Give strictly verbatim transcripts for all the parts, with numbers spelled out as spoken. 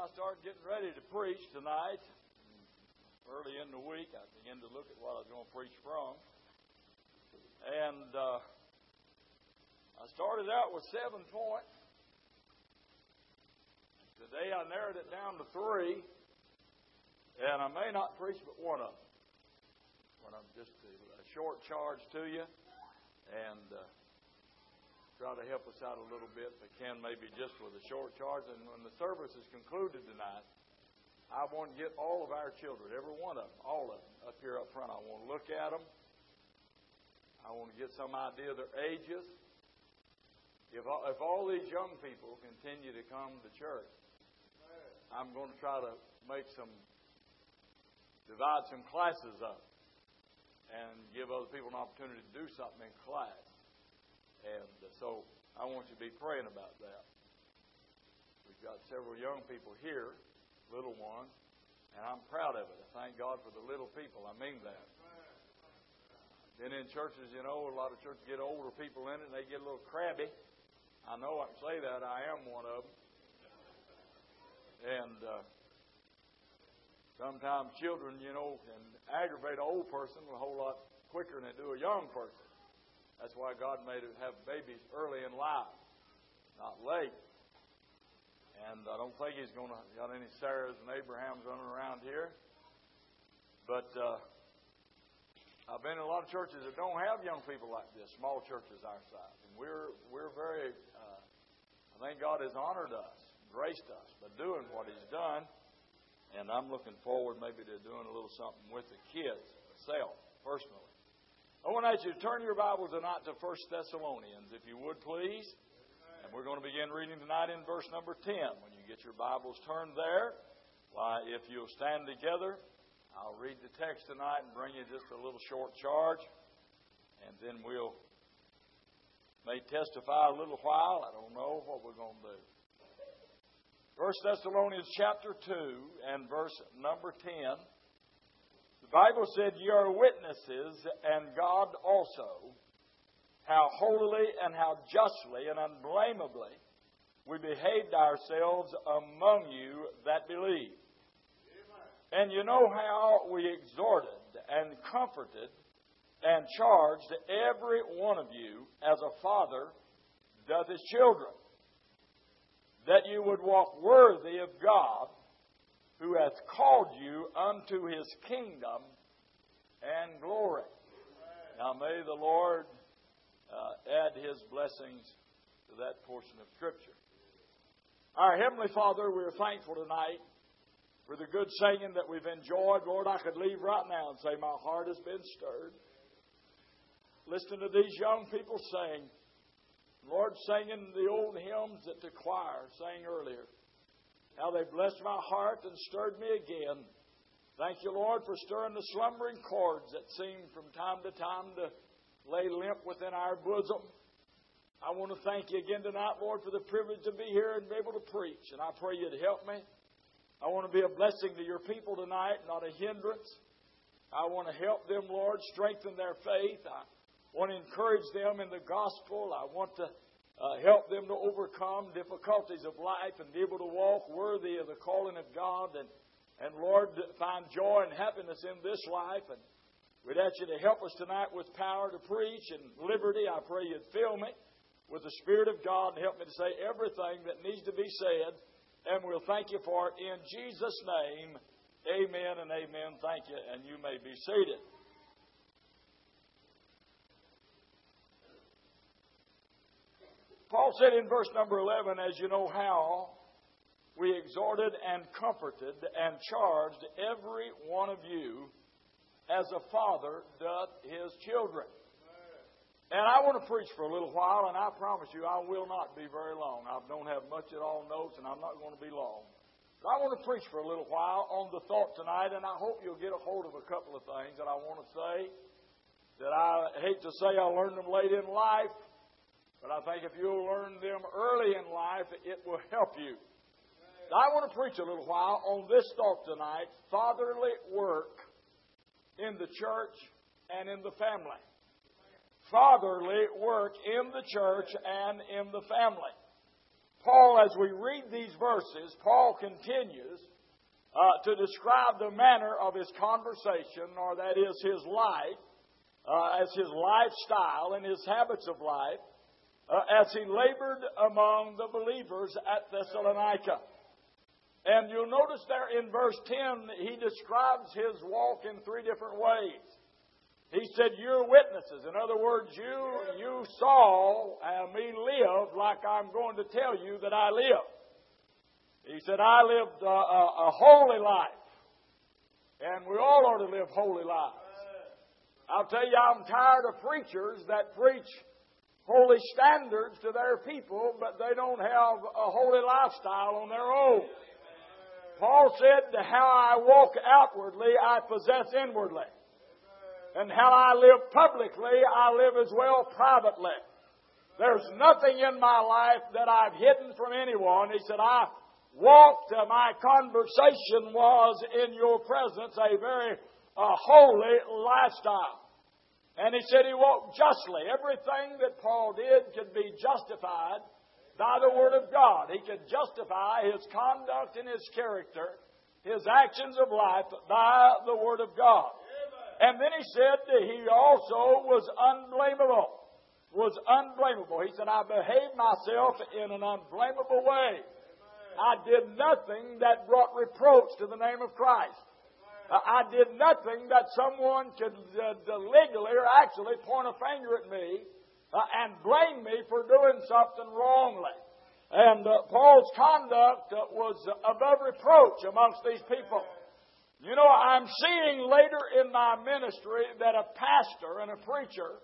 I started getting ready to preach tonight, early in the week, I began to look at what I was going to preach from. And uh, I started out with seven points. Today I narrowed it down to three. And I may not preach but one of them. When I'm just a short charge to you. And uh, try to help us out a little bit if I can, maybe just with a short charge. And when the service is concluded tonight, I want to get all of our children, every one of them, all of them, up here up front. I want to look at them. I want to get some idea of their ages. If all, if all these young people continue to come to church, I'm going to try to make some, divide some classes up and give other people an opportunity to do something in class. And so I want you to be praying about that. We've got several young people here, little ones, and I'm proud of it. I thank God for the little people. I mean that. Been in churches, you know, a lot of churches get older people in it, and they get a little crabby. I know I can say that. I am one of them. And uh, sometimes children, you know, can aggravate an old person a whole lot quicker than they do a young person. That's why God made it have babies early in life, not late. And I don't think He's going to got any Sarahs and Abrahams running around here. But uh, I've been in a lot of churches that don't have young people like this, small churches our size. And we're we're very, uh, I think God has honored us, graced us by doing what He's done. And I'm looking forward maybe to doing a little something with the kids myself, personally. I want to ask you to turn your Bibles tonight to First Thessalonians, if you would, please. And we're going to begin reading tonight in verse number ten. When you get your Bibles turned there, why, if you'll stand together, I'll read the text tonight and bring you just a little short charge. And then we'll may testify a little while. I don't know what we're going to do. First Thessalonians chapter two and verse number ten. The Bible said, "Ye are witnesses, and God also, how holily and how justly and unblameably we behaved ourselves among you that believe. And you know how we exhorted and comforted and charged every one of you as a father doth his children, that you would walk worthy of God, who hath called you unto His kingdom and glory." Now may the Lord uh, add His blessings to that portion of Scripture. Our Heavenly Father, we are thankful tonight for the good singing that we've enjoyed. Lord, I could leave right now and say my heart has been stirred. Listening to these young people sing. Lord, singing the old hymns that the choir sang earlier. How they blessed my heart and stirred me again. Thank you, Lord, for stirring the slumbering chords that seem from time to time to lay limp within our bosom. I want to thank you again tonight, Lord, for the privilege to be here and be able to preach. And I pray you'd help me. I want to be a blessing to your people tonight, not a hindrance. I want to help them, Lord, strengthen their faith. I want to encourage them in the gospel. I want to Uh, help them to overcome difficulties of life and be able to walk worthy of the calling of God. And, and Lord, find joy and happiness in this life. And we'd ask you to help us tonight with power to preach and liberty. I pray you'd fill me with the Spirit of God and help me to say everything that needs to be said. And we'll thank you for it in Jesus' name. Amen and amen. Thank you. And you may be seated. Paul said in verse number eleven, "As you know how we exhorted and comforted and charged every one of you as a father doth his children." And I want to preach for a little while, and I promise you I will not be very long. I don't have much at all notes, and I'm not going to be long. But I want to preach for a little while on the thought tonight, and I hope you'll get a hold of a couple of things that I want to say that I hate to say I learned them late in life. But I think if you'll learn them early in life, it will help you. Now, I want to preach a little while on this thought tonight, fatherly work in the church and in the family. Fatherly work in the church and in the family. Paul, as we read these verses, Paul continues uh, to describe the manner of his conversation, or that is his life, uh, as his lifestyle and his habits of life, uh, as he labored among the believers at Thessalonica. And you'll notice there in verse ten, he describes his walk in three different ways. He said, you're witnesses. In other words, you you saw uh, me live like I'm going to tell you that I live. He said, I lived a, a, a holy life. And we all ought to live holy lives. I'll tell you, I'm tired of preachers that preach holy standards to their people, but they don't have a holy lifestyle on their own. Paul said, how I walk outwardly, I possess inwardly. And how I live publicly, I live as well privately. There's nothing in my life that I've hidden from anyone. He said, I walked, uh, my conversation was in your presence a very uh, holy lifestyle. And he said he walked justly. Everything that Paul did could be justified by the Word of God. He could justify his conduct and his character, his actions of life by the Word of God. And then he said that he also was unblameable. Was unblameable. He said, I behaved myself in an unblameable way. I did nothing that brought reproach to the name of Christ. I did nothing that someone could uh, legally or actually point a finger at me uh, and blame me for doing something wrongly. And uh, Paul's conduct uh, was above reproach amongst these people. You know, I'm seeing later in my ministry that a pastor and a preacher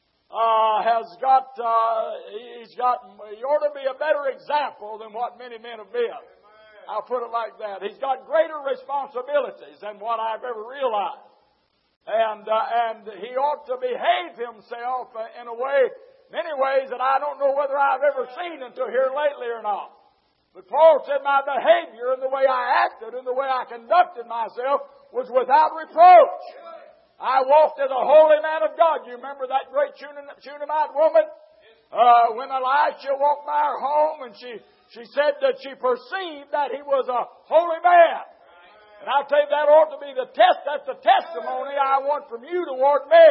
uh, has got, uh, he's got, he ought to be a better example than what many men have been. I'll put it like that. He's got greater responsibilities than what I've ever realized. And, uh, and he ought to behave himself in a way, many ways that I don't know whether I've ever seen until here lately or not. But Paul said my behavior and the way I acted and the way I conducted myself was without reproach. I walked as a holy man of God. You remember that great Shunammite woman? Uh, when Elisha walked by her home and she, she said that she perceived that he was a holy man. And I'll tell you, that ought to be the test. That's the testimony I want from you toward me.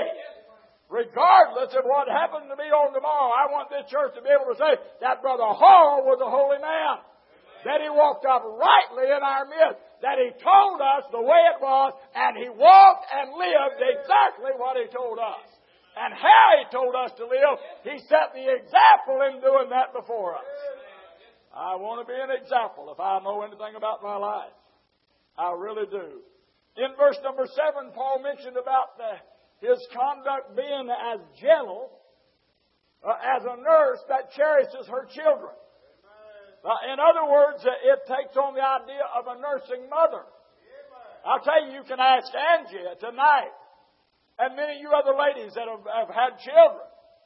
Regardless of what happened to me on tomorrow, I want this church to be able to say that Brother Hall was a holy man. That he walked uprightly in our midst. That he told us the way it was, and he walked and lived exactly what he told us. And how he told us to live, he set the example in doing that before us. I want to be an example if I know anything about my life. I really do. In verse number seven, Paul mentioned about the, his conduct being as gentle uh, as a nurse that cherishes her children. Uh, in other words, uh, it takes on the idea of a nursing mother. I'll tell you, you can ask Angie tonight, and many of you other ladies that have, have had children,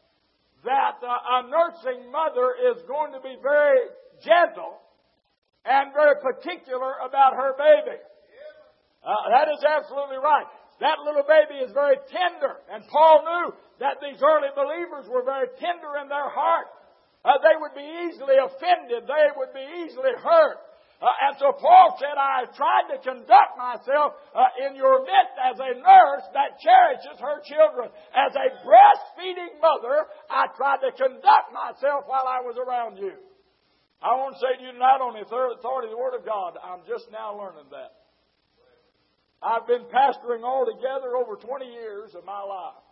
that uh, a nursing mother is going to be very gentle and very particular about her baby. Uh, that is absolutely right. That little baby is very tender, and Paul knew that these early believers were very tender in their heart. Uh, they would be easily offended. They would be easily hurt. Uh, and so Paul said, I tried to conduct myself uh, in your midst as a nurse that cherishes her children. As a breastfeeding mother, I tried to conduct myself while I was around you. I want to say to you tonight, on the authority of the Word of God, I'm just now learning that. I've been pastoring altogether over twenty years of my life.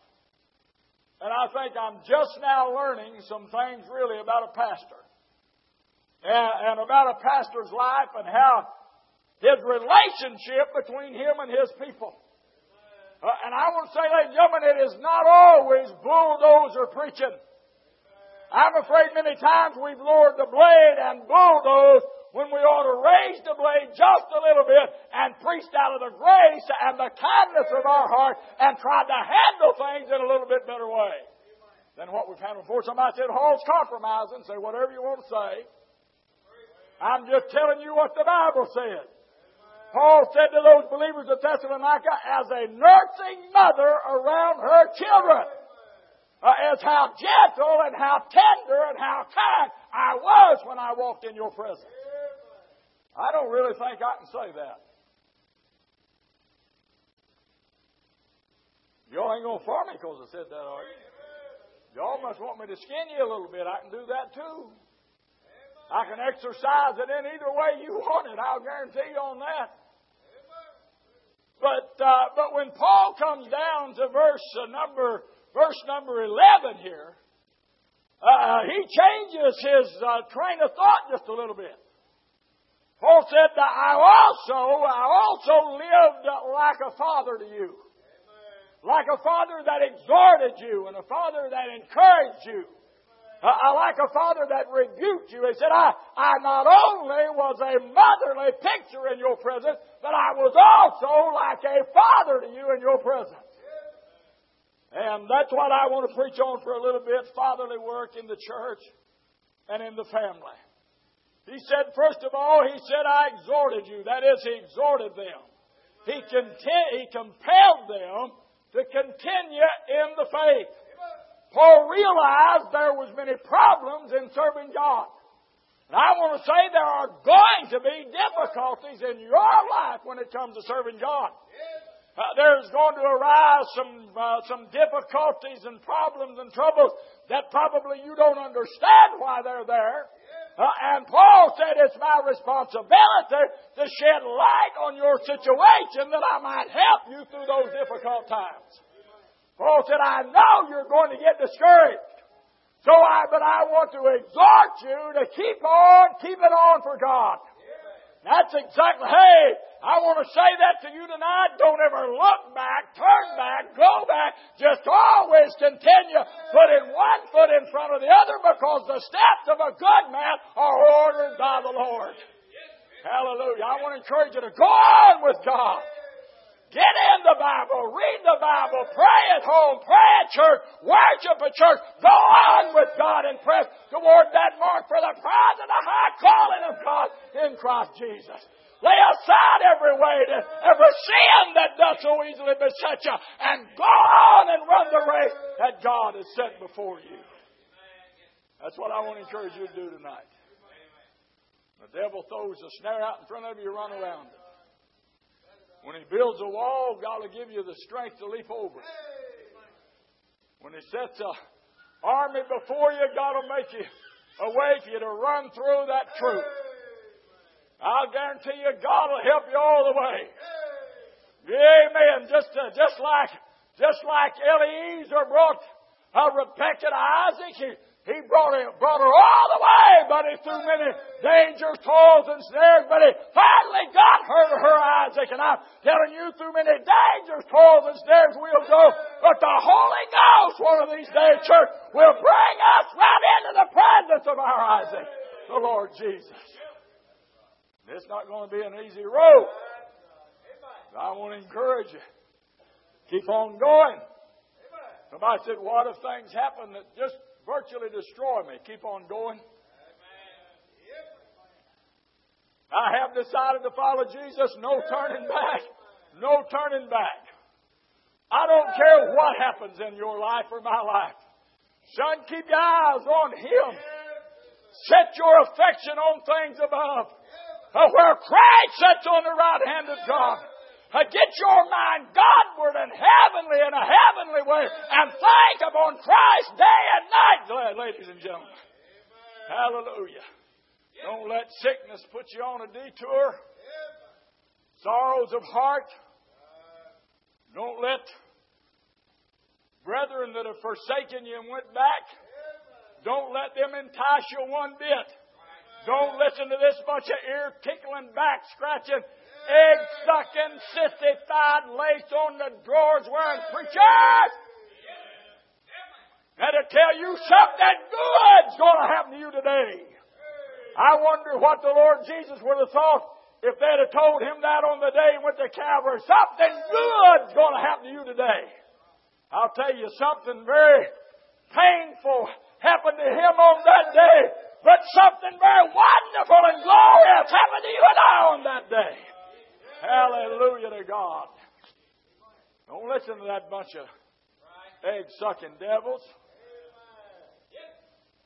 And I think I'm just now learning some things really about a pastor. And, and about a pastor's life and how his relationship between him and his people. Uh, and I want to say, ladies and gentlemen, it is not always bulldozer preaching. I'm afraid many times we've lowered the blade and bulldozed when we ought to raise the blade just a little bit and preached out of the grace and the kindness of our heart and tried to handle things in a little bit better way than what we've handled before. Somebody said, Hall's compromising. Say whatever you want to say. I'm just telling you what the Bible said. Paul said to those believers at Thessalonica, as a nursing mother around her children. uh, is how gentle and how tender and how kind I was when I walked in your presence. I don't really think I can say that. Y'all ain't going to farm me because I said that, are you? Y'all must want me to skin you a little bit. I can do that too. I can exercise it in either way you want it. I'll guarantee you on that. But uh, but when Paul comes down to verse uh, number verse number eleven here, uh, he changes his uh, train of thought just a little bit. Paul said that I also I also lived like a father to you. Like a father that exhorted you and a father that encouraged you. Uh, like a father that rebuked you. He said, I, I not only was a motherly picture in your presence, but I was also like a father to you in your presence. And that's what I want to preach on for a little bit, fatherly work in the church and in the family. He said, first of all, he said, I exhorted you. That is, he exhorted them. He, content, he compelled them to continue in the faith. Paul realized there was many problems in serving God. And I want to say there are going to be difficulties in your life when it comes to serving God. Uh, there's going to arise some uh, some difficulties and problems and troubles that probably you don't understand why they're there. Uh, and Paul said it's my responsibility to shed light on your situation that I might help you through those difficult times. Paul said, I know you're going to get discouraged. So I, but I want to exhort you to keep on, keep it on for God. That's exactly, hey, I want to say that to you tonight. Don't ever look back, turn back, go back. Just always continue putting one foot in front of the other because the steps of a good man are ordered by the Lord. Hallelujah. I want to encourage you to go on with God. Get in the Bible, read the Bible, pray at home, pray at church, worship at church. Go on with God and press toward that mark for the prize of the high calling of God in Christ Jesus. Lay aside every weight, every sin that does so easily beset you, and go on and run the race that God has set before you. That's what I want to encourage you to do tonight. The devil throws a snare out in front of you, run around it. When he builds a wall, God will give you the strength to leap over it. When he sets an army before you, God will make you a way for you to run through that troop. I'll guarantee you, God will help you all the way. Amen. Just, uh, just like, just like Eliezer brought uh, Rebekah to Isaac, he, he brought, her, brought her all the way, but he threw many dangers, toils, and snares, but he finally got her to her Isaac. And I'm telling you, through many dangers, toils, and snares we'll go, but the Holy Ghost, one of these days, church, will bring us right into the presence of our Isaac, the Lord Jesus. It's not going to be an easy road. I want to encourage you. Keep on going. Somebody said, what if things happen that just virtually destroy me? Keep on going. I have decided to follow Jesus. No turning back. No turning back. I don't care what happens in your life or my life. Son, keep your eyes on Him. Set your affection on things above, where Christ sits on the right hand of God. Get your mind Godward and heavenly in a heavenly way and think upon Christ day and night, ladies and gentlemen. Hallelujah. Don't let sickness put you on a detour. Sorrows of heart. Don't let brethren that have forsaken you and went back, don't let them entice you one bit. Don't listen to this bunch of ear-tickling, back-scratching, egg-sucking, sissy-thighed, lace on the drawers wearing preachers. That'll tell you something good's going to happen to you today. I wonder what the Lord Jesus would have thought if they'd have told Him that on the day He went to Calvary. Something good's going to happen to you today. I'll tell you, something very painful happened to Him on that day. But something very wonderful and glorious happened to you and I on that day. Hallelujah to God. Don't listen to that bunch of egg-sucking devils.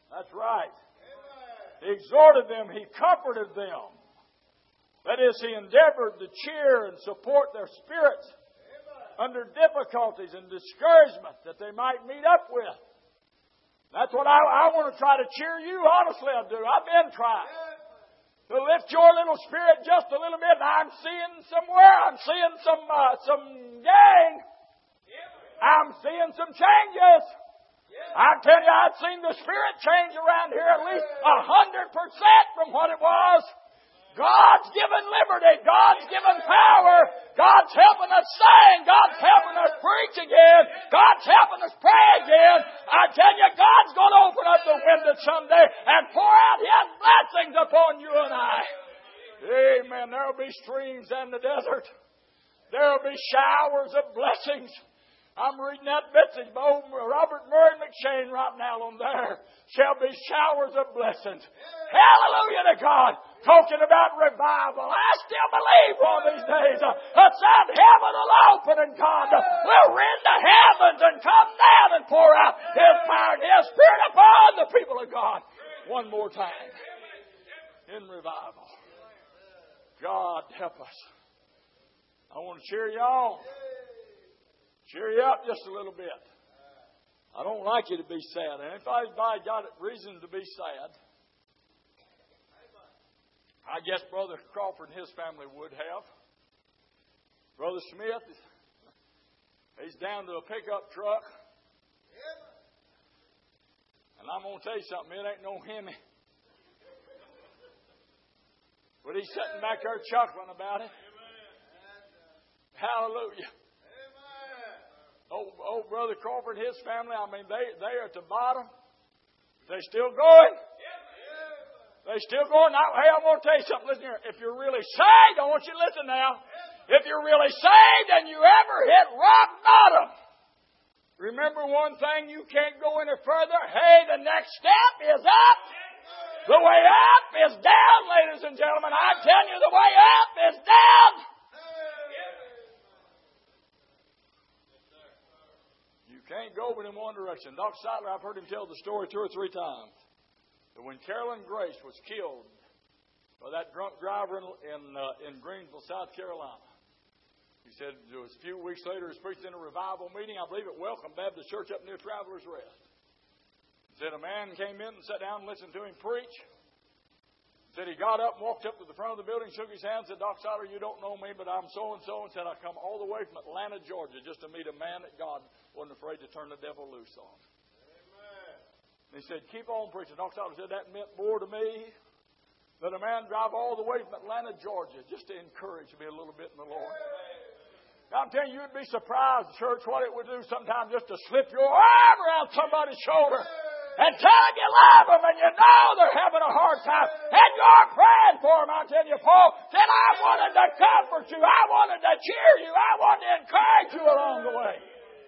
That's right. He exhorted them. He comforted them. That is, He endeavored to cheer and support their spirits under difficulties and discouragement that they might meet up with. That's what I, I want to try to cheer you. Honestly, I do. I've been trying to lift your little spirit just a little bit. I'm seeing somewhere. I'm seeing some uh, some gain. I'm seeing some changes. I tell you, I've seen the spirit change around here at least a hundred percent from what it was. God's given liberty. God's given power. God's helping us sing. God's helping us preach again. God's helping us pray again. I tell you, God's going to open up the window someday and pour out His blessings upon you and I. Amen. There will be streams in the desert. There will be showers of blessings. I'm reading that message by old Robert Murray McShane right now on there. Shall be showers of blessings. Hallelujah to God. Talking about revival. I still believe one of these days uh, that that heaven will open and God uh, will rend the heavens and come down and pour out His power and His Spirit upon the people of God. One more time. In revival. God help us. I want to cheer you on. Cheer you up just a little bit. I don't like you to be sad. And if anybody got reason to be sad, I guess Brother Crawford and his family would have. Brother Smith, he's down to a pickup truck. And I'm going to tell you something, it ain't no Hemi. But he's sitting back there chuckling about it. Hallelujah. Old, old Brother Crawford and his family, I mean, they, they are at the bottom. They still going. They still going. Now, hey, I'm going to tell you something. Listen here. If you're really saved, I want you to listen now. If you're really saved and you ever hit rock bottom, remember one thing, you can't go any further. Hey, the next step is up. The way up is down, ladies and gentlemen. I tell you, the way up is down. You can't go but in one direction. Doc Seidler, I've heard him tell the story two or three times. When Carolyn Grace was killed by that drunk driver in in, uh, in Greenville, South Carolina, he said it was a few weeks later, he was preaching in a revival meeting, I believe at Welcome Baptist Church up near Travelers Rest. He said a man came in and sat down and listened to him preach. He said he got up and walked up to the front of the building, shook his hand, said, Doc Seidler, you don't know me, but I'm so-and-so, and said I come all the way from Atlanta, Georgia, just to meet a man that God wasn't afraid to turn the devil loose on. He said, keep on preaching. Doctor Seidler said, that meant more to me than a man drive all the way from Atlanta, Georgia, just to encourage me a little bit in the Lord. Now, I'm telling you, you'd be surprised, church, what it would do sometimes just to slip your arm around somebody's shoulder and tell them you love them and you know they're having a hard time and you're praying for them. I'm telling you, Paul said, I wanted to comfort you. I wanted to cheer you. I wanted to encourage you along the way.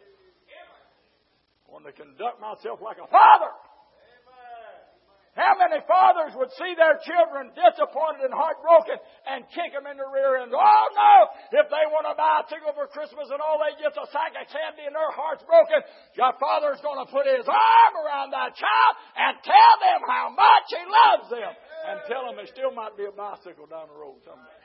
I wanted to conduct myself like a father. How many fathers would see their children disappointed and heartbroken and kick them in the rear end? Oh, no! If they want to buy a tickle for Christmas and all they get is a sack of candy and their heart's broken, your father's going to put his arm around that child and tell them how much he loves them. And tell them there still might be a bicycle down the road someday.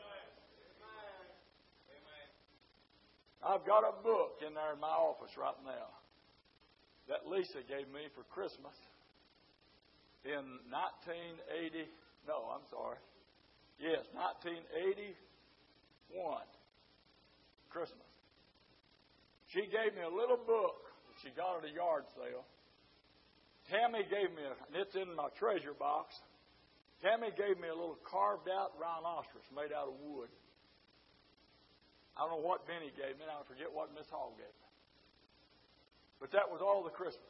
I've got a book in there in my office right now that Lisa gave me for Christmas. In nineteen eighty, no, I'm sorry. Yes, nineteen eighty-one, Christmas. She gave me a little book that she got at a yard sale. Tammy gave me, a, and it's in my treasure box. Tammy gave me a little carved out rhinoceros made out of wood. I don't know what Benny gave me, and I forget what Miss Hall gave me. But that was all the Christmas.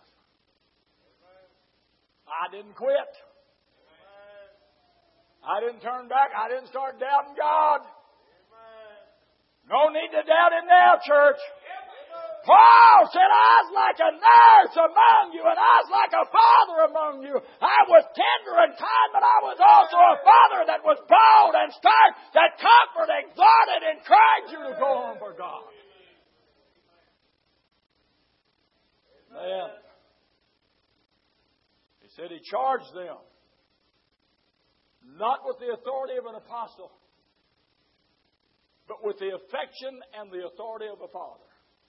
I didn't quit. I didn't turn back. I didn't start doubting God. No need to doubt Him now, church. Paul said, I was like a nurse among you, and I was like a father among you. I was tender and kind, but I was also a father that was bold and stern, that comforted, exhorted, encouraged you to go on for God. Man. said he charged them, not with the authority of an apostle, but with the affection and the authority of a father.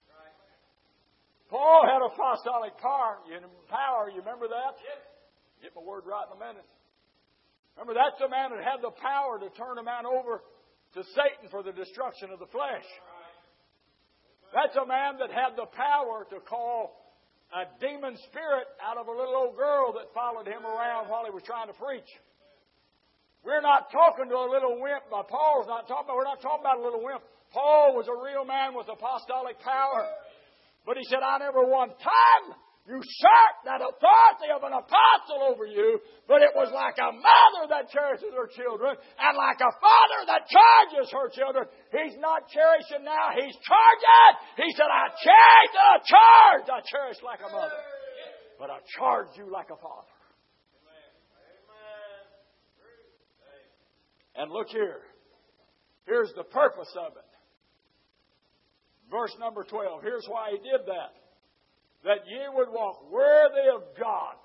Paul had apostolic power. You power, you remember that? Get my word right in a minute. Remember, that's the man that had the power to turn a man over to Satan for the destruction of the flesh. That's a man that had the power to call a demon spirit out of a little old girl that followed him around while he was trying to preach. We're not talking to a little wimp. Paul's not talking about, we're not talking about a little wimp. Paul was a real man with apostolic power. But he said, I never one time usurped that authority of an apostle over you, but it was like a mother that cherishes her children and like a father that charges her children. He's not cherishing now, he's charging. He said, I cherish and I charge. I cherish like a mother, but I charge you like a father. And look here. Here's the purpose of it. Verse number twelve. Here's why he did that. That ye would walk worthy of God.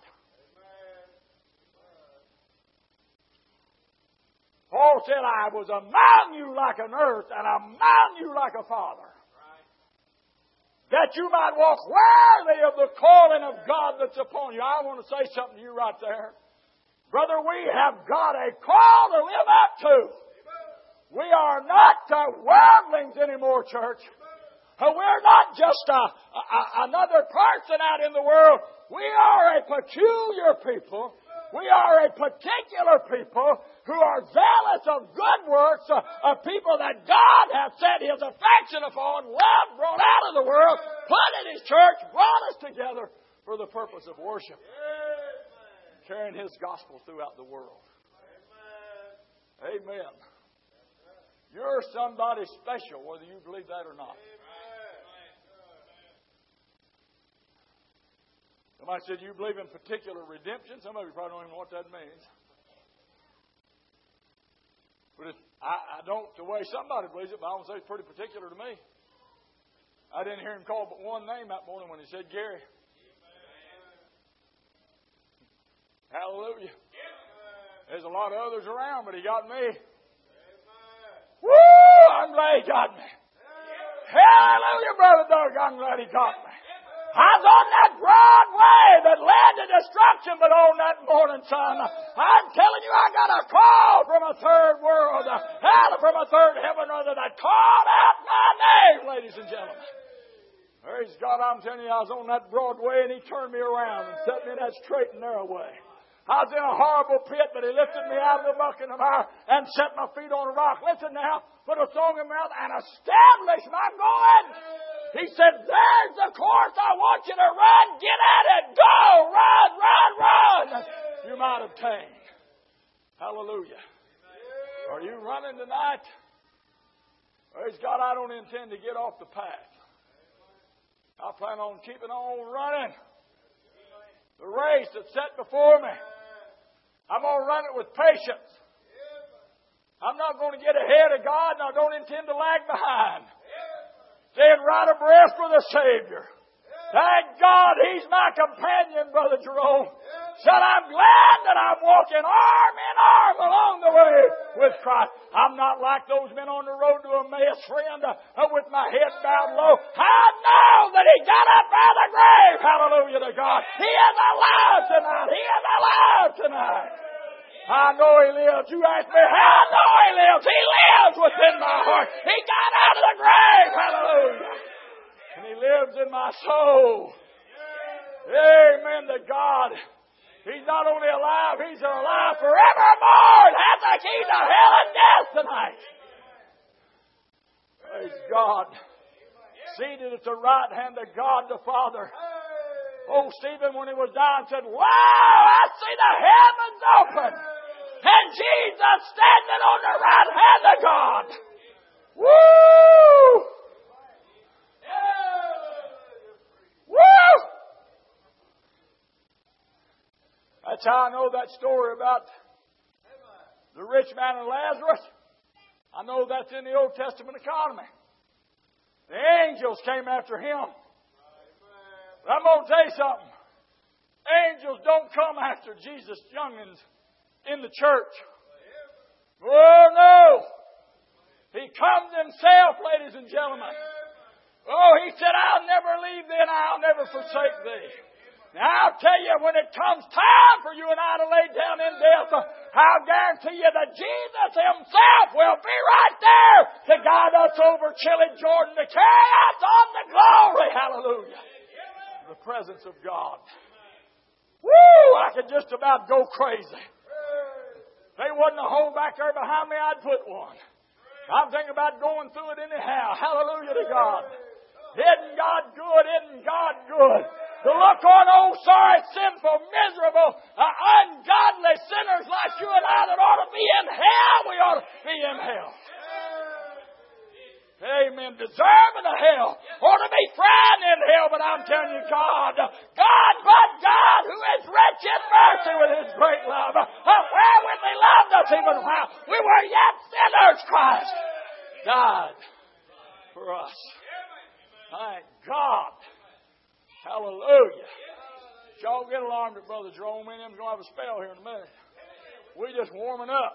Paul said, I was among you like a nurse and among you like a father. That you might walk worthy of the calling of God that's upon you. I want to say something to you right there. Brother, we have got a call to live up to. We are not uh, worldlings anymore, church. We're not just a, a, another person out in the world. We are a peculiar people. We are a particular people who are zealous of good works, a, a people that God has set His affection upon, love brought out of the world, put in His church, brought us together for the purpose of worship, carrying His gospel throughout the world. Amen. You're somebody special, whether you believe that or not. Somebody said, you believe in particular redemption? Some of you probably don't even know what that means. But it, I, I don't, the way somebody believes it, but I would say it's pretty particular to me. I didn't hear him call but one name that morning when he said Gary. Amen. Hallelujah. Amen. There's a lot of others around, but he got me. Amen. Woo! I'm glad he got me. Amen. Hallelujah, Brother Doug. I'm glad he got me. I was on that broad way that led to destruction, but on that morning, son, I'm telling you, I got a call from a third world, hell, from a third heaven, rather, that called out my name, ladies and gentlemen. Praise God, I'm telling you, I was on that broad way, and He turned me around and set me in that straight and narrow way. I was in a horrible pit, but He lifted me out of the muck and the mire and set my feet on a rock. Listen now, put a song in my mouth and establish my going. He said, there's the course I want you to run. Get at it. Go. Run, run, run. You might obtain. Hallelujah. Are you running tonight? Praise God, I don't intend to get off the path. I plan on keeping on running the race that's set before me. I'm going to run it with patience. I'm not going to get ahead of God, and I don't intend to lag behind. Staying right abreast with the Savior. Thank God He's my companion, Brother Jerome. Said, I'm glad that I'm walking arm in arm along the way with Christ. I'm not like those men on the road to Emmaus, friend, uh, with my head bowed low. I know that He got up out of the grave. Hallelujah to God. He is alive tonight. He is alive tonight. I know He lives. You ask me, how I know He lives. He lives within my heart. He got out of the grave. Hallelujah. And He lives in my soul. Amen to God. He's not only alive, He's alive forevermore. And has the key to hell and death tonight. Praise God. Seated at the right hand of God the Father. Oh, Stephen, when he was dying, said, wow, I see the heavens open. And Jesus standing on the right hand of God. Woo! Woo! That's how I know that story about the rich man and Lazarus. I know that's in the Old Testament economy. The angels came after him. But I'm going to tell you something. angels don't come after Jesus' youngins in the church. Oh, no. He comes himself, ladies and gentlemen. Oh, he said, I'll never leave thee and I'll never forsake thee. Now, I'll tell you, when it comes time for you and I to lay down in death, I'll guarantee you that Jesus himself will be right there to guide us over chilly Jordan, to carry us on to glory. Hallelujah. The presence of God. Woo! I could just about go crazy. If there wasn't a hole back there behind me, I'd put one. I'm thinking about going through it anyhow. Hallelujah to God. Isn't God good? Isn't God good? To look on old, sorry, sinful, miserable, uh, ungodly sinners like you and I that ought to be in hell, we ought to be in hell. Amen. Deserving of hell. Ought to be frying in hell, but I'm telling you, God, God, but God, who is rich in mercy with His great love, uh, wherewith He loved us even while we were yet sinners, Christ died for us. Thank God. Hallelujah. Y'all get alarmed at Brother Jerome. Me and him's going to have a spell here in a minute. We're just warming up.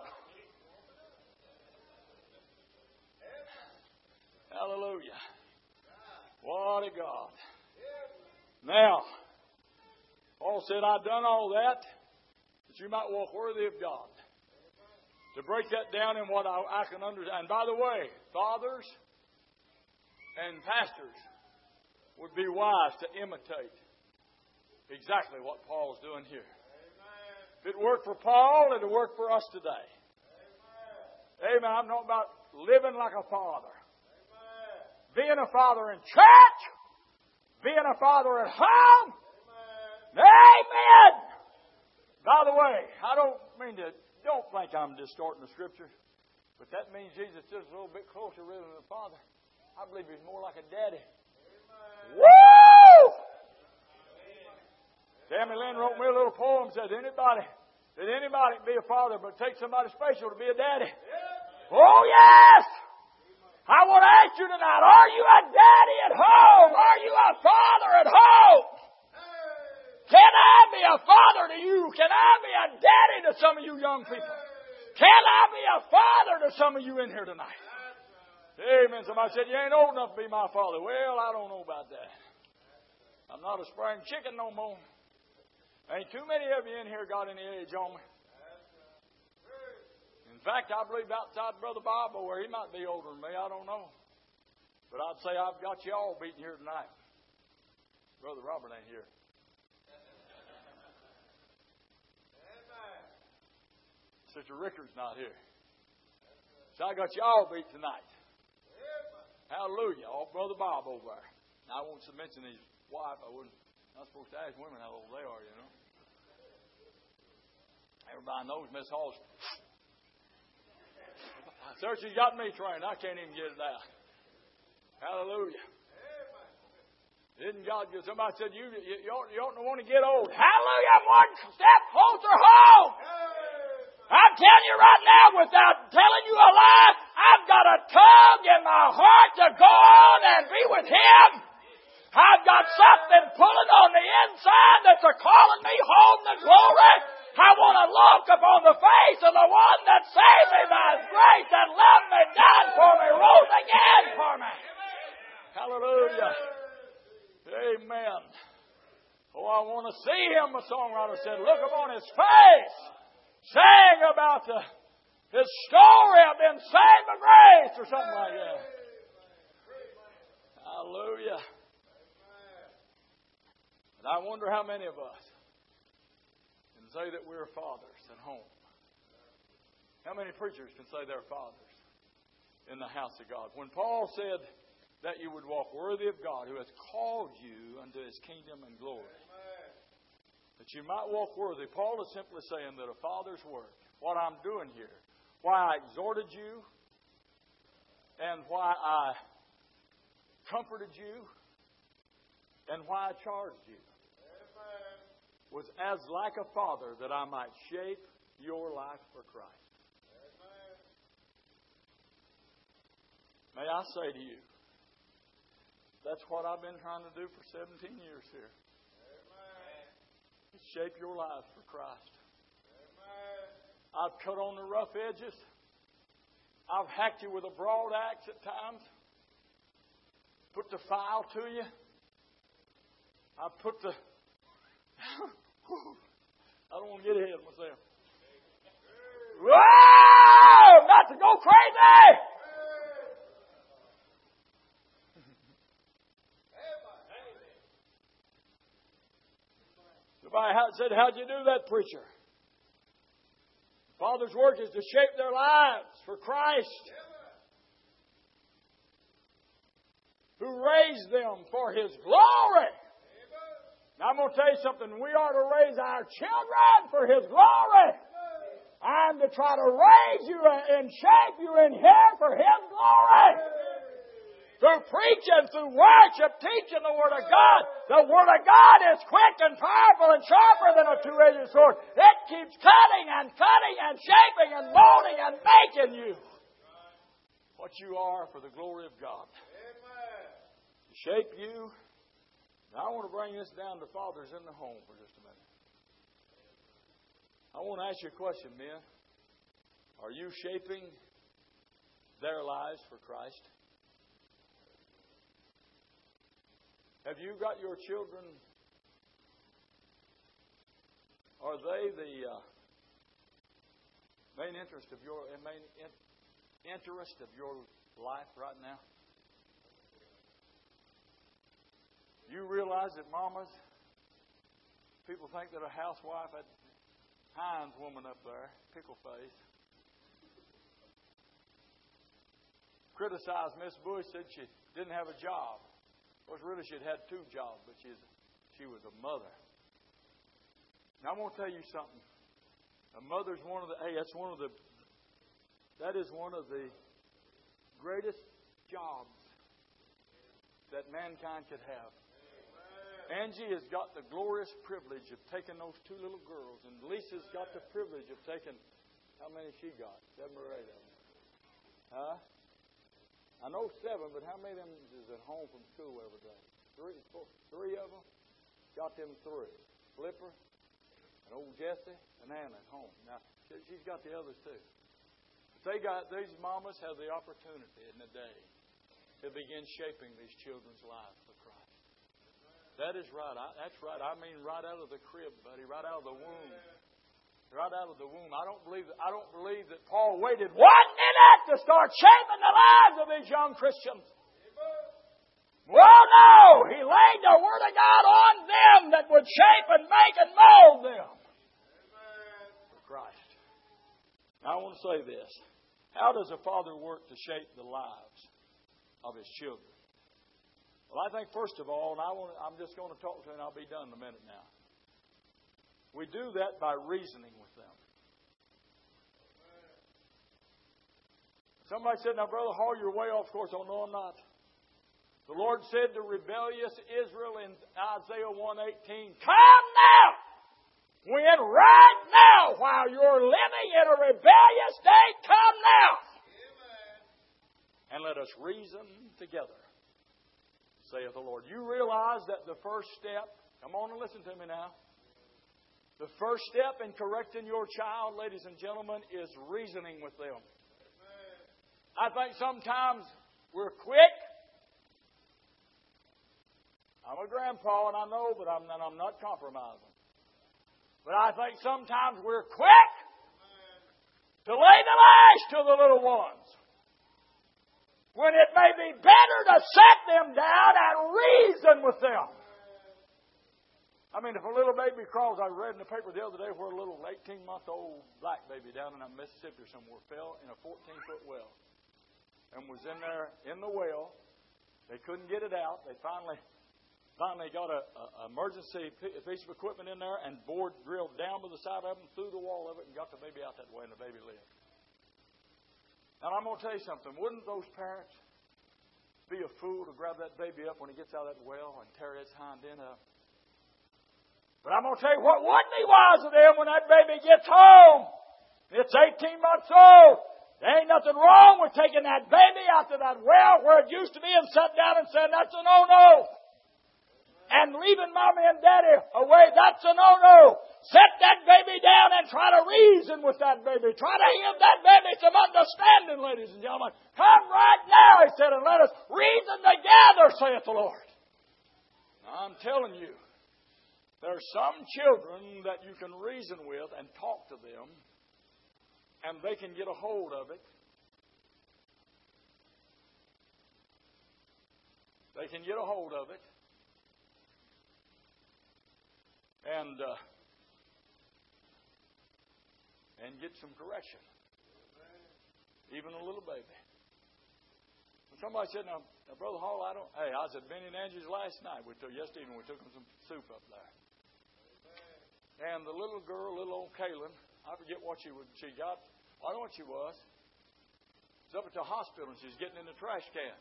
Hallelujah. What a God. Now, Paul said, I've done all that that you might walk worthy of God. To break that down in what I, I can understand. And by the way, fathers and pastors would be wise to imitate exactly what Paul's doing here. If it worked for Paul, it'll work for us today. Amen. I'm not about living like a father. Being a father in church. Being a father at home. Amen. By the way, I don't mean to, don't think I'm distorting the Scripture, but that means Jesus is a little bit closer really than the Father. I believe He's more like a daddy. Woo! Tammy Lynn wrote me a little poem. Said, anybody, did anybody be a father but take somebody special to be a daddy? Oh, yes! I want to ask you tonight, are you a daddy at home? Are you a father at home? Can I be a father to you? Can I be a daddy to some of you young people? Can I be a father to some of you in here tonight? Amen. Somebody said, you ain't old enough to be my father. Well, I don't know about that. I'm not a spring chicken no more. Ain't too many of you in here got any age on me. In fact, I believe outside Brother Bob, where he might be older than me, I don't know. But I'd say I've got you all beaten here tonight. Brother Robert ain't here. Sister Rickard's not here. So I got you all beat tonight. Hallelujah. All Brother Bob over there. Now, I won't mention his wife. I wouldn't. I'm not supposed to ask women how old they are, you know. Everybody knows Miss Hall's. Sir, she's got me trained. I can't even get it out. Hallelujah. Isn't God good? Somebody said, you, you, you, ought, you ought to want to get old. Hallelujah. I'm one step closer home. I'm telling you right now, without telling you a lie, I've got a tug in my heart to go on and be with Him. I've got something pulling on the inside that's a calling me home to glory. I want to look upon the face of the one that saved me by His grace and loved me, died for me, rose again for me. Hallelujah. Amen. Oh, I want to see Him, the songwriter said. Look upon His face. Sang about the, His story of being saved by grace or something like that. Hallelujah. And I wonder how many of us can say that we're fathers at home. How many preachers can say they're fathers in the house of God? When Paul said that you would walk worthy of God who has called you unto His kingdom and glory, that you might walk worthy, Paul is simply saying that a father's work, what I'm doing here, why I exhorted you and why I comforted you and why I charged you, was as like a father that I might shape your life for Christ. May I say to you, that's what I've been trying to do for seventeen years here. shape your life for Christ. I've cut on the rough edges. I've hacked you with a broad axe at times. Put the file to you. I've put the... I don't want to get ahead of myself. Whoa! Not to go crazy! Somebody said, how'd you do that, preacher? Father's work is to shape their lives for Christ, who raised them for His glory. Now I'm going to tell you something. We are to raise our children for His glory. I'm to try to raise you and shape you in here for His glory. Through preaching, through worship, teaching the Word of God. The Word of God is quick and powerful and sharper than a two-edged sword. It keeps cutting and cutting and shaping and molding and making you what you are for the glory of God. To shape you. Now I want to bring this down to fathers in the home for just a minute. I want to ask you a question, men. Are you shaping their lives for Christ? Have you got your children, are they the uh, main interest of your main in, interest of your life right now? You realize that mamas, people think that a housewife, that Heinz woman up there, pickle face, criticized Miss Bush, said she didn't have a job. Of course, really, she'd had two jobs, but she's, she was a mother. Now, I'm going to tell you something. A mother's one of the, hey, that's one of the, that is one of the greatest jobs that mankind could have. Angie has got the glorious privilege of taking those two little girls, and Lisa's got the privilege of taking, how many she got? Seven or eight of them. Huh? I know seven, but how many of them is at home from school every day? Three, four, three of them? Got them three. Flipper, and old Jesse, and Anna at home. Now, she's got the others too. But they got, these mamas have the opportunity in the day to begin shaping these children's lives for Christ. That is right. I, that's right. I mean right out of the crib, buddy. Right out of the womb. Right out of the womb. I don't believe that, I don't believe that Paul waited one minute to start shaping the lives of these young Christians. Well, no. He laid the Word of God on them that would shape and make and mold them for Christ. Now, I want to say this. How does a father work to shape the lives of his children? Well, I think first of all, and I want, I'm just going to talk to you and I'll be done in a minute now. We do that by reasoning with them. Somebody said, now, Brother Hall, you're way off course. Oh, no, I'm not. The Lord said to rebellious Israel in Isaiah one eighteen, come now! When right now, while you're living in a rebellious state, come now! And let us reason together, saith the Lord. You realize that the first step, come on and listen to me now. The first step in correcting your child, ladies and gentlemen, is reasoning with them. I think sometimes we're quick. I'm a grandpa and I know, but I'm, and I'm not compromising. But I think sometimes we're quick to lay the lash to the little ones, when it may be better to set them down and reason with them. I mean, if a little baby crawls, I read in the paper the other day where a little eighteen-month-old black baby down in Mississippi or somewhere fell in a fourteen-foot well and was in there in the well. They couldn't get it out. They finally finally got a, a emergency piece of equipment in there and bored drilled down to the side of them, through the wall of it, and got the baby out that way, and the baby lived. And I'm going to tell you something. Wouldn't those parents be a fool to grab that baby up when he gets out of that well and tear his hind end up? But I'm going to tell you what wouldn't be wise of them when that baby gets home. It's eighteen months old. There ain't nothing wrong with taking that baby out to that well where it used to be and sat down and saying, that's a no-no. and leaving mommy and daddy away, that's a no-no. Set that baby down and try to reason with that baby. Try to give that baby some understanding, ladies and gentlemen. Come right now, he said, and let us reason together, saith the Lord. Now, I'm telling you, there are some children that you can reason with and talk to them, and they can get a hold of it. They can get a hold of it. And uh, and get some correction. Even a little baby. When somebody said, now, now, Brother Hall, I don't, hey, I was at Benny and Angie's last night. We took, yesterday evening, we took them some soup up there. And the little girl, little old Kaylin, I forget what she would, she got. I don't know what she was. She was up at the hospital and she's getting in the trash can.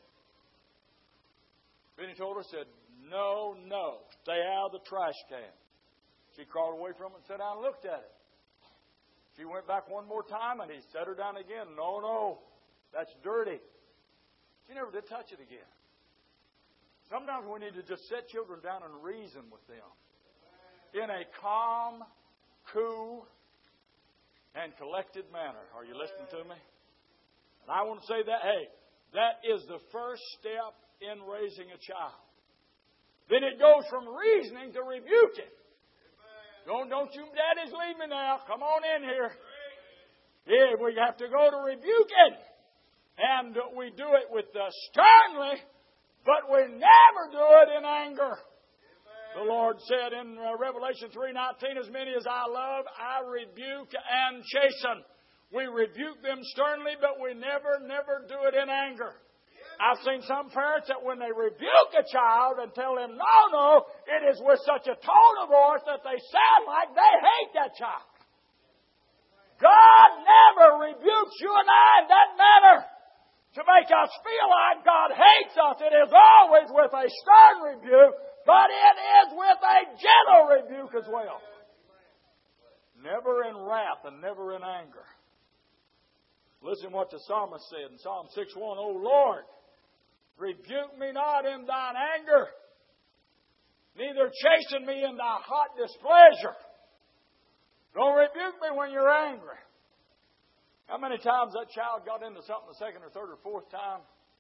Benny told her, said, no, no, stay out of the trash can. She crawled away from it and sat down and looked at it. She went back one more time and he set her down again. No, no, that's dirty. She never did touch it again. Sometimes we need to just set children down and reason with them in a calm, cool, and collected manner. Are you listening to me? And I want to say that, hey, that is the first step in raising a child. Then it goes from reasoning to rebuking. Don't, don't you daddies leave me now. Come on in here. Yeah, we have to go to rebuking. And we do it with uh, sternly, but we never do it in anger. The Lord said in uh, Revelation three nineteen, as many as I love, I rebuke and chasten. We rebuke them sternly, but we never, never do it in anger. I've seen some parents that when they rebuke a child and tell him, no, no, it is with such a tone of voice that they sound like they hate that child. God never rebukes you and I in that manner to make us feel like God hates us. It is always with a stern rebuke, but it is with a gentle rebuke as well. Never in wrath and never in anger. Listen what the psalmist said in Psalm six one, O Lord, rebuke me not in thine anger, neither chasten me in thy hot displeasure. Don't rebuke me when you're angry. How many times that child got into something the second or third or fourth time,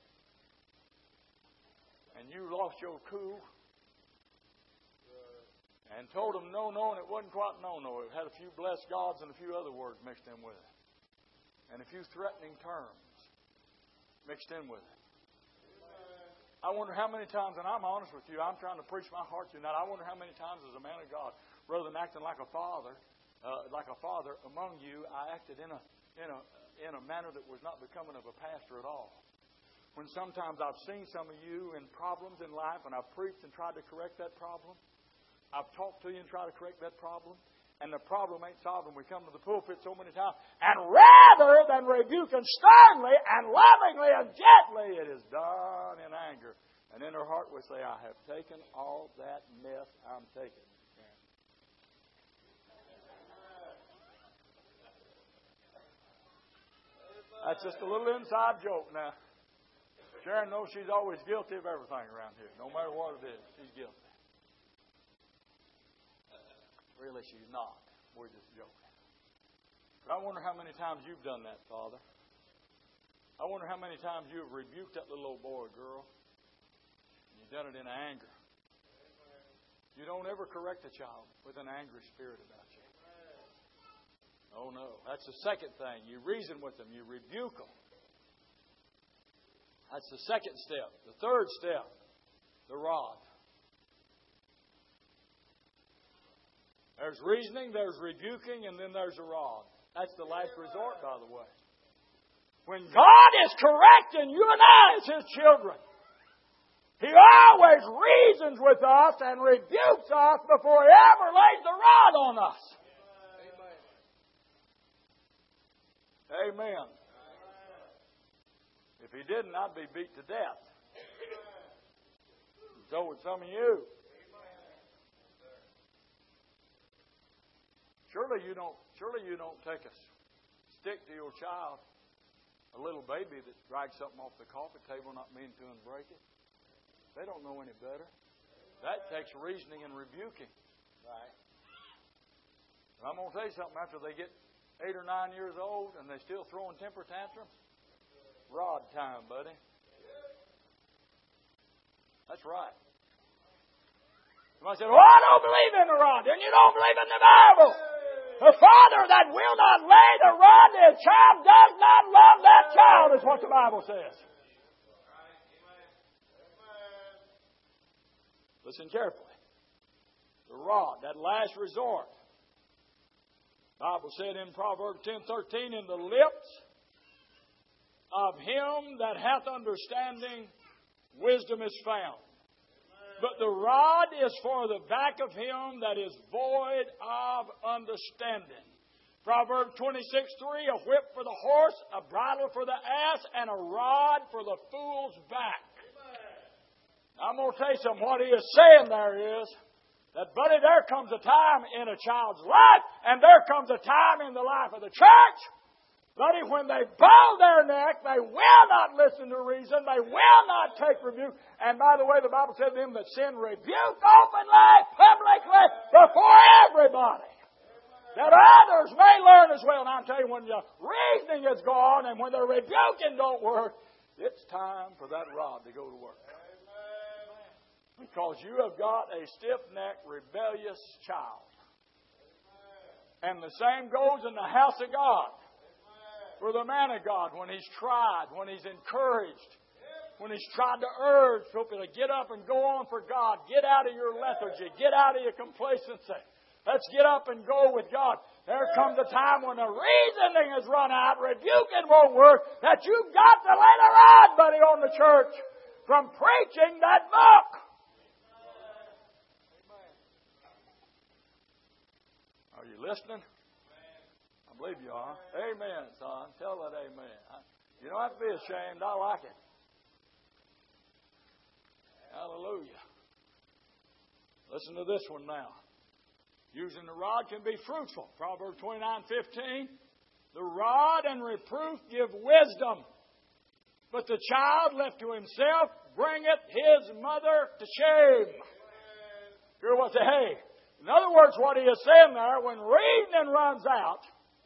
and you lost your cool, and told them no, no, and it wasn't quite no, no. It had a few blessed gods and a few other words mixed in with it, and a few threatening terms mixed in with it. I wonder how many times, and I'm honest with you, I'm trying to preach my heart to you tonight. I wonder how many times as a man of God, rather than acting like a father, uh, like a father among you, I acted in a in a in a manner that was not becoming of a pastor at all. When sometimes I've seen some of you in problems in life, and I've preached and tried to correct that problem. I've talked to you and tried to correct that problem, and the problem ain't solved. And we come to the pulpit so many times, and rather than rebuking sternly and lovingly and gently, it is done in anger. And in her heart we say, I have taken all that mess I'm taking. That's just a little inside joke now. Sharon knows she's always guilty of everything around here. No matter what it is, she's guilty. Really, she's not. We're just joking. But I wonder how many times you've done that, Father. I wonder how many times you have rebuked that little old boy or girl. And you've done it in anger. You don't ever correct a child with an angry spirit about you. Oh, no. That's the second thing. You reason with them. You rebuke them. That's the second step. The third step, the rod. There's reasoning, there's rebuking, and then there's a rod. That's the last resort, by the way. When God is correcting you and I as His children, He always reasons with us and rebukes us before He ever lays the rod on us. Amen. Amen. If He didn't, I'd be beat to death. So would some of you. Surely you don't. Surely you don't take a stick to your child, a little baby that drags something off the coffee table, not meaning to and break it. They don't know any better. That takes reasoning and rebuking. Right. And I'm going to tell you something. After they get eight or nine years old and they're still throwing temper tantrums, rod time, buddy. That's right. Somebody said, "Oh, I don't believe in the rod." Then you don't believe in the Bible. The father that will not lay the rod to his child does not love that child, is what the Bible says. Listen carefully. The rod, that last resort. The Bible said in Proverbs ten thirteen, "In the lips of him that hath understanding, wisdom is found. But the rod is for the back of him that is void of understanding." Proverbs twenty-six three, "A whip for the horse, a bridle for the ass, and a rod for the fool's back." I'm going to tell you something. What he is saying there is that, buddy, there comes a time in a child's life, and there comes a time in the life of the church, buddy, when they bow their neck, they will not listen to reason, they will not take rebuke. And by the way, the Bible said, "Them that sin rebuke openly, publicly, before everybody, that others may learn as well." And I'm telling you, when the reasoning is gone and when the rebuking don't work, it's time for that rod to go to work. Because you have got a stiff-necked, rebellious child. And the same goes in the house of God. For the man of God, when he's tried, when he's encouraged, when he's tried to urge people to get up and go on for God, get out of your lethargy, get out of your complacency. Let's get up and go with God. There comes a time when the reasoning has run out, rebuking won't work, that you've got to lay the rod, buddy, on the church from preaching that book. Are you listening? I believe you are. Amen, son. Tell that amen. You don't have to be ashamed. I like it. Hallelujah. Listen to this one now. Using the rod can be fruitful. Proverbs twenty-nine fifteen. "The rod and reproof give wisdom, but the child left to himself bringeth his mother to shame." Hear what they say. In other words, what he is saying there, when reasoning runs out,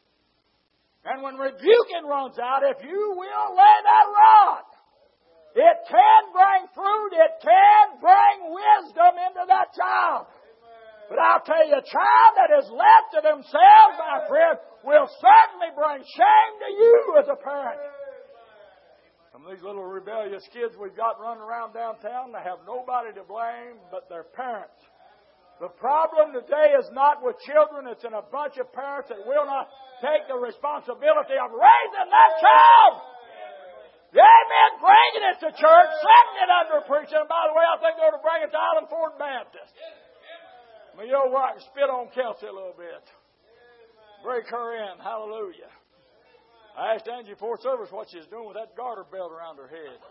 and when rebuking runs out, if you will lay that rod, it can bring fruit, it can bring wisdom into that child. But I'll tell you, a child that is left to themselves, my friend, will certainly bring shame to you as a parent. Some of these little rebellious kids we've got running around downtown, they have nobody to blame but their parents. The problem today is not with children, it's in a bunch of parents that will not take the responsibility of raising that child. Amen. Bringing it to church, setting it under preaching. And by the way, I think they ought to bring it to Island Ford Baptist. I mean, you know where I can spit on Kelsey a little bit. Break her in. Hallelujah. I asked Angie before service what she's doing with that garter belt around her head.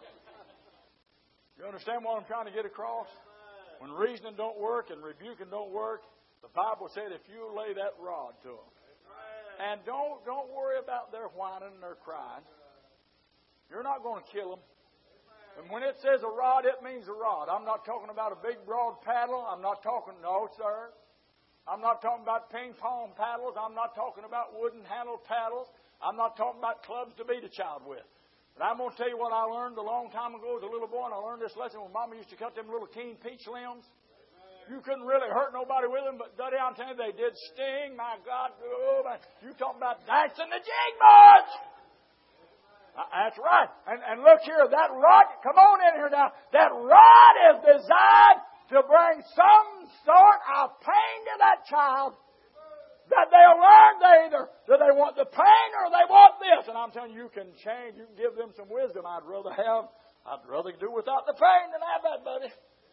You understand what I'm trying to get across? When reasoning don't work and rebuking don't work, the Bible said if you lay that rod to them. And don't, don't worry about their whining and their crying. You're not going to kill them. And when it says a rod, it means a rod. I'm not talking about a big, broad paddle. I'm not talking, no, sir. I'm not talking about ping pong paddles. I'm not talking about wooden handled paddles. I'm not talking about clubs to beat a child with. But I'm going to tell you what I learned a long time ago as a little boy, and I learned this lesson when Mama used to cut them little keen peach limbs. You couldn't really hurt nobody with them, but Duddy, I'm telling you, they did sting. My God, oh, man. You talking about dancing the jig, boys. Uh, that's right. And, and look here, that rod, come on in here now. That rod is designed to bring some sort of pain to that child that they'll learn they either do they want the pain or they want this. And I'm telling you, you can change, you can give them some wisdom. I'd rather have, I'd rather do without the pain than have that, buddy.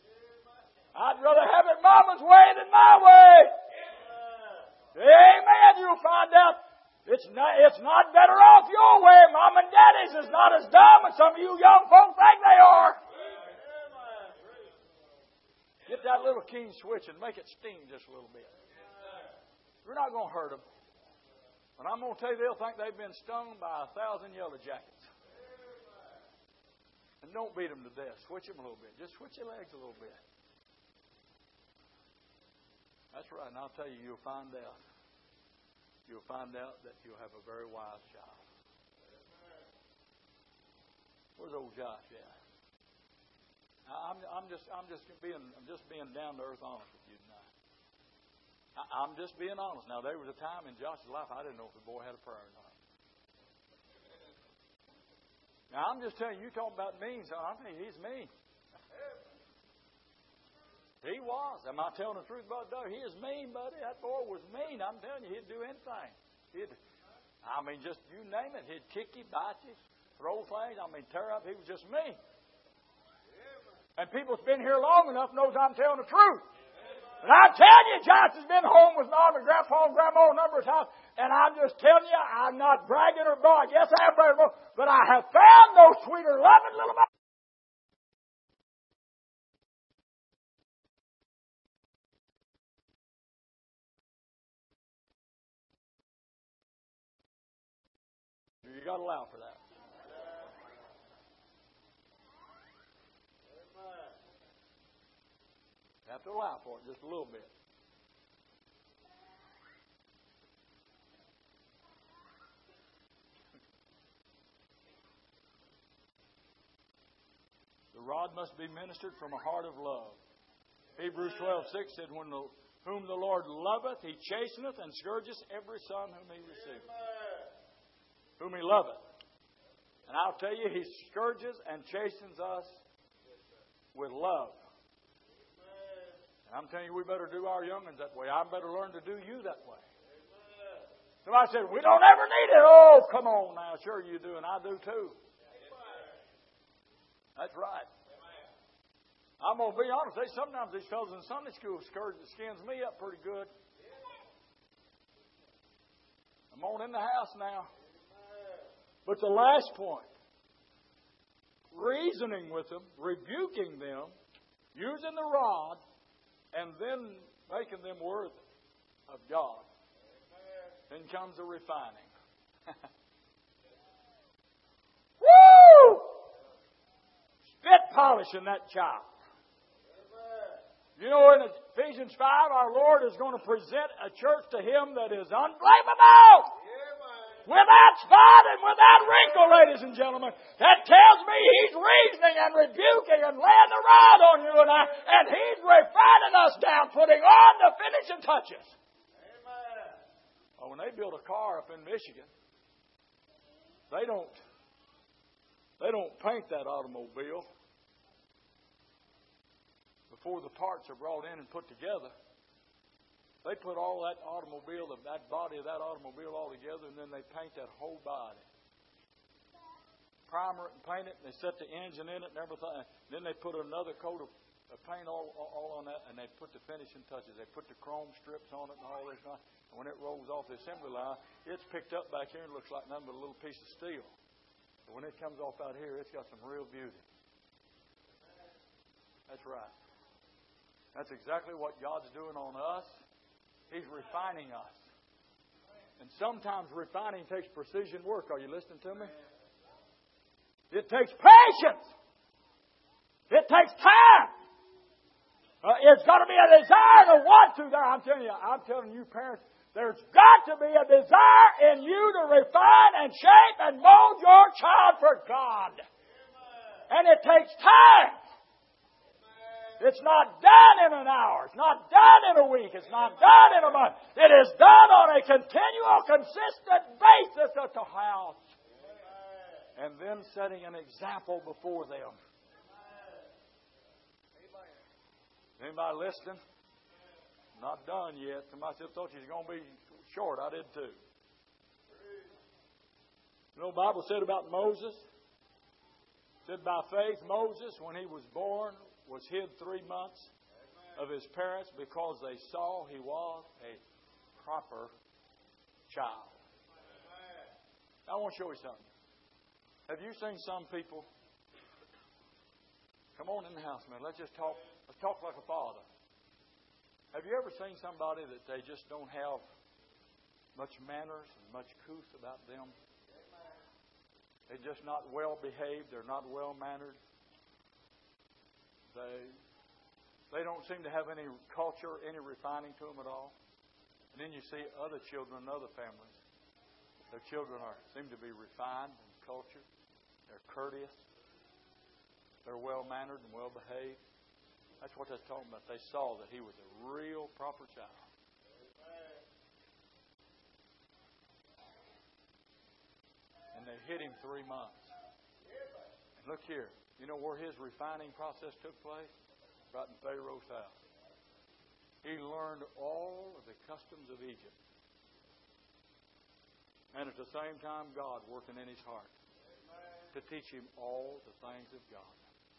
I'd rather have it Mama's way than my way. Amen. You'll find out it's not, it's not better off your way. Mom and Daddy's is not as dumb as some of you young folk think they are. Get that little keen switch and make it sting just a little bit. You're not going to hurt them. But I'm going to tell you, they'll think they've been stung by a thousand yellow jackets. And don't beat them to death. Switch them a little bit. Just switch your legs a little bit. That's right. And I'll tell you, you'll find out. You'll find out that you'll have a very wise child. Where's old Josh at? I'm, I'm just, I'm just being, I'm just being down to earth honest with you tonight. I, I'm just being honest. Now, there was a time in Josh's life I didn't know if the boy had a prayer or not. Now, I'm just telling you, you talk about mean, so I think he's mean. He was. Am I telling the truth about Doug? He is mean, buddy. That boy was mean. I'm telling you, he'd do anything. He'd, I mean, just you name it. He'd kick you, bite you, throw things. I mean, tear up. He was just mean. And people that's been here long enough knows I'm telling the truth. And I'm telling you, Josh has been home with Mom and Grandpa and Grandma a number of times. And I'm just telling you, I'm not bragging or boasting. Yes, I am bragging, but I have found those sweeter, loving little boys. You got to allow for that. You have to allow for it just a little bit. The rod must be ministered from a heart of love. Hebrews twelve six said, "When the, whom the Lord loveth, He chasteneth and scourgeth every son whom He receiveth." Whom He loveth. And I'll tell you, He scourges and chastens us with love. And I'm telling you, we better do our young'uns that way. I better learn to do you that way. Somebody said, "We don't ever need it." Oh, come on now. Sure you do, and I do too. That's right. I'm going to be honest. They, sometimes these fellows in Sunday school scourge, skins me up pretty good. I'm on in the house now. But the last point, reasoning with them, rebuking them, using the rod, and then making them worthy of God. Then comes the refining. Woo! Spit polishing that child. You know, in Ephesians five, our Lord is going to present a church to Him that is unblameable. Without spot and without wrinkle, ladies and gentlemen. That tells me He's reasoning and rebuking and laying the rod on you and I. And He's refining us down, putting on the finishing touches. Amen. Well, when they build a car up in Michigan, they don't, they don't paint that automobile before the parts are brought in and put together. They put all that automobile, that body of that automobile all together, and then they paint that whole body. Primer it and paint it, and they set the engine in it and everything. Then they put another coat of, of paint all, all on that, and they put the finishing touches. They put the chrome strips on it and all this. And when it rolls off the assembly line, it's picked up back here and looks like nothing but a little piece of steel. But when it comes off out here, it's got some real beauty. That's right. That's exactly what God's doing on us. He's refining us. And sometimes refining takes precision work. Are you listening to me? It takes patience. It takes time. Uh, it's got to be a desire to want to there. I'm telling you, I'm telling you parents, there's got to be a desire in you to refine and shape and mold your child for God. And it takes time. It's not done in an hour. It's not done in a week. It's not done in a month. It is done on a continual, consistent basis at the house. And then setting an example before them. Anybody listening? Not done yet. Somebody said, thought you was going to be short. I did too. You know what the Bible said about Moses? It said by faith, Moses, when he was born, was hid three months of his parents because they saw he was a proper child. Now, I want to show you something. Have you seen some people? Come on in the house, man. Let's just talk. Let's talk like a father. Have you ever seen somebody that they just don't have much manners and much couth about them? They're just not well behaved. They're not well mannered. They They don't seem to have any culture, any refining to them at all. And then you see other children in other families. Their children are seem to be refined and cultured. They're courteous. They're well-mannered and well-behaved. That's what they're talking about. They saw that he was a real proper child. And they hid him three months. And look here. You know where his refining process took place? Right in Pharaoh's house. He learned all of the customs of Egypt. And at the same time, God working in his heart to teach him all the things of God.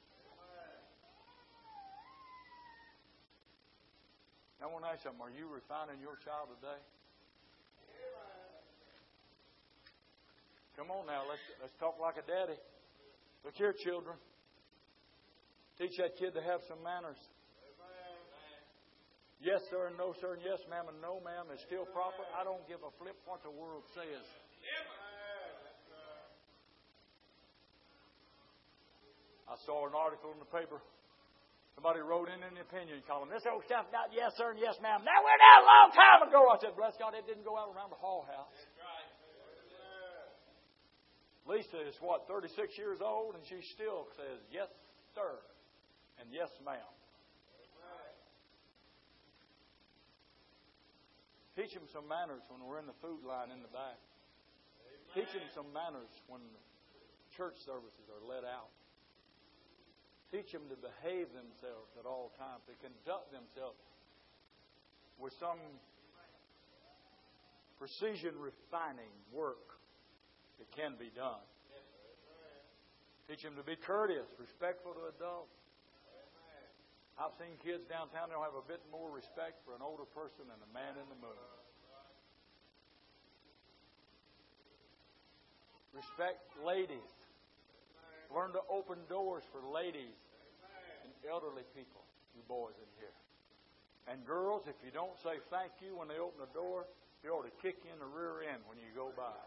Now, I want to ask you something. Are you refining your child today? Come on now, let's let's talk like a daddy. Look here, children. Teach that kid to have some manners. Yes, sir, and no, sir, and yes, ma'am, and no, ma'am is still proper. I don't give a flip what the world says. I saw an article in the paper. Somebody wrote in an opinion column. This old stuff about yes, sir, and yes, ma'am. That went out a long time ago. I said, bless God, it didn't go out around the Hall House. Lisa is, what, thirty-six years old, and she still says yes, sir, and yes, ma'am. Teach them some manners when we're in the food line in the back. Amen. Teach them some manners when church services are let out. Teach them to behave themselves at all times, to conduct themselves with some precision refining work that can be done. Teach them to be courteous, respectful to adults. I've seen kids downtown that have a bit more respect for an older person than a man in the moon. Respect ladies. Learn to open doors for ladies and elderly people, you boys in here. And girls, if you don't say thank you when they open the door, you ought to kick you in the rear end when you go by.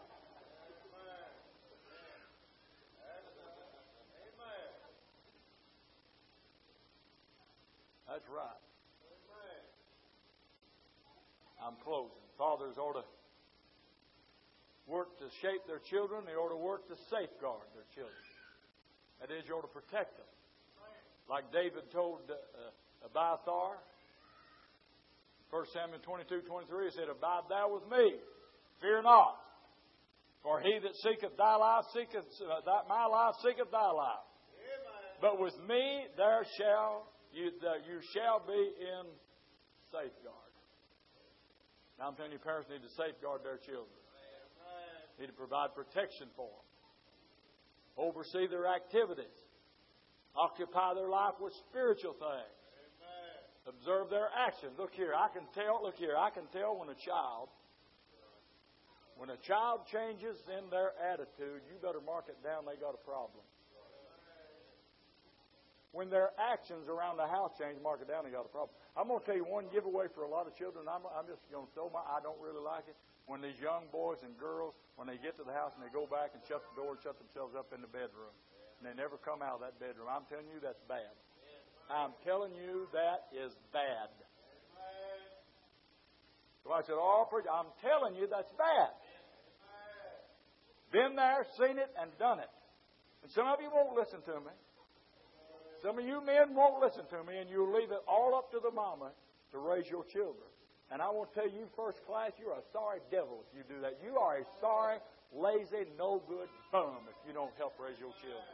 That's right. I'm closing. Fathers ought to work to shape their children. They ought to work to safeguard their children. That is, you ought to protect them. Like David told uh, Abiathar, First Samuel twenty-two twenty-three, he said, abide thou with me, fear not. For he that seeketh thy life, seeketh uh, thy, my life, seeketh thy life. But with me there shall You, uh, you shall be in safeguard. Now I'm telling you, parents need to safeguard their children. Need to provide protection for them. Oversee their activities. Occupy their life with spiritual things. Observe their actions. Look here, I can tell, look here, I can tell when a child, when a child changes in their attitude, you better mark it down, they got a problem. When their actions around the house change, mark it down, they got a problem. I'm going to tell you one giveaway for a lot of children. I'm, I'm just going to throw my, I don't really like it. When these young boys and girls, when they get to the house and they go back and shut the door and shut themselves up in the bedroom, and they never come out of that bedroom. I'm telling you, that's bad. I'm telling you, that is bad. So I said, oh, preacher, I'm telling you, that's bad. Been there, seen it, and done it. And some of you won't listen to me. Some of you men won't listen to me, and you'll leave it all up to the mama to raise your children. And I want to tell you, first class, you're a sorry devil if you do that. You are a sorry, lazy, no good bum if you don't help raise your children.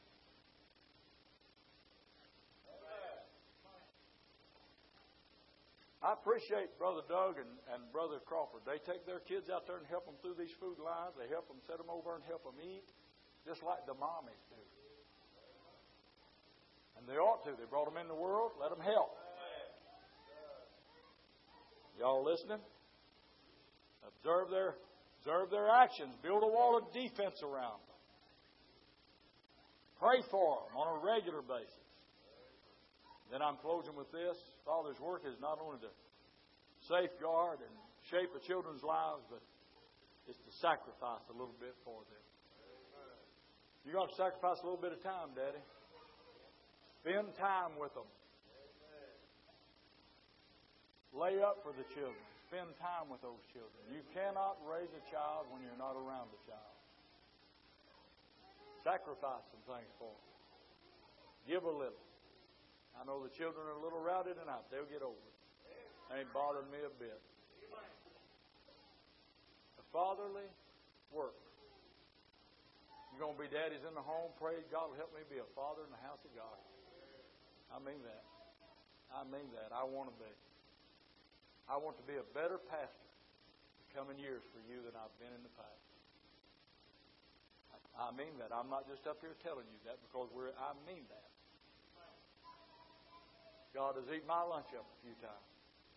I appreciate Brother Doug and, and Brother Crawford. They take their kids out there and help them through these food lines. They help them set them over and help them eat, just like the mommies do. And they ought to. They brought them in the world. Let them help. Y'all listening? Observe their, observe their actions. Build a wall of defense around them. Pray for them on a regular basis. Then I'm closing with this. Father's work is not only to safeguard and shape the children's lives, but it's to sacrifice a little bit for them. You're going to sacrifice a little bit of time, Daddy. Spend time with them. Lay up for the children. Spend time with those children. You cannot raise a child when you're not around the child. Sacrifice some things for them. Give a little. I know the children are a little rowdy tonight. They'll get over it. Ain't bothering me a bit. The fatherly work. You're going to be daddies in the home. Pray God will help me be a father in the house of God. I mean that. I mean that. I want to be. I want to be a better pastor in the coming years for you than I've been in the past. I mean that. I'm not just up here telling you that because we're. I mean that. God has eaten my lunch up a few times.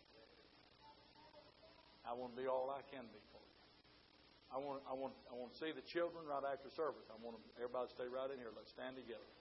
I want to be all I can be for you. I want. I want. I want to see the children right after service. I want them, everybody to stay right in here. Let's stand together.